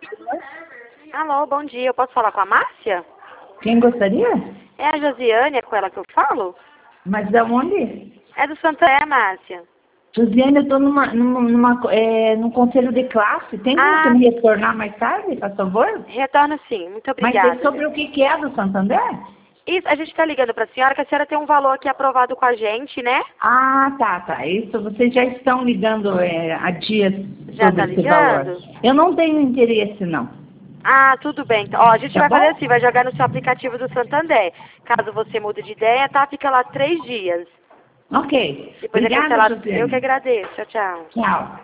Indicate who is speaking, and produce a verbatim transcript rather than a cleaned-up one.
Speaker 1: Alô, bom dia. Eu posso falar com a Márcia?
Speaker 2: Quem gostaria?
Speaker 1: É a Josiane, é com ela que eu falo?
Speaker 2: Mas da onde?
Speaker 1: É do Santander, Márcia.
Speaker 2: Josiane, eu estou numa, numa, numa, é, num conselho de classe. Tem como você
Speaker 1: Ah,
Speaker 2: me retornar mais tarde, por favor?
Speaker 1: retorno sim. Muito
Speaker 2: Mas é
Speaker 1: obrigada.
Speaker 2: sobre o que, que é do Santander?
Speaker 1: Isso, a gente está ligando para a senhora que a senhora tem um valor aqui aprovado com a gente, né?
Speaker 2: Ah, tá, tá. Isso, vocês já estão ligando é, há dias
Speaker 1: Já
Speaker 2: sobre
Speaker 1: tá
Speaker 2: esse valor.
Speaker 1: ligando?
Speaker 2: Eu não tenho interesse, não.
Speaker 1: Ah, tudo bem. Então, ó, a gente
Speaker 2: Tá
Speaker 1: vai fazer
Speaker 2: bom?
Speaker 1: assim, vai jogar no seu aplicativo do Santander. Caso você mude de ideia, tá? Fica lá três dias.
Speaker 2: Ok.
Speaker 1: Depois é
Speaker 2: Obrigada,
Speaker 1: cancelado. Eu que
Speaker 2: Josiane.
Speaker 1: agradeço. Tchau, tchau.
Speaker 2: Tchau.